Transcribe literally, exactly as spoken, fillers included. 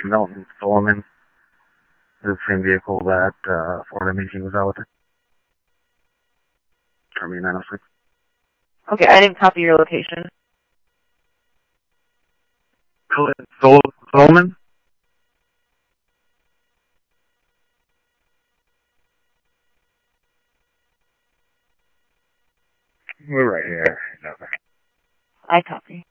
Milton Solomon. The same vehicle that uh, Ford M eighteen was out with. Army nine oh six. Okay, I didn't copy your location. Sol Solomon? We're right here. I copy.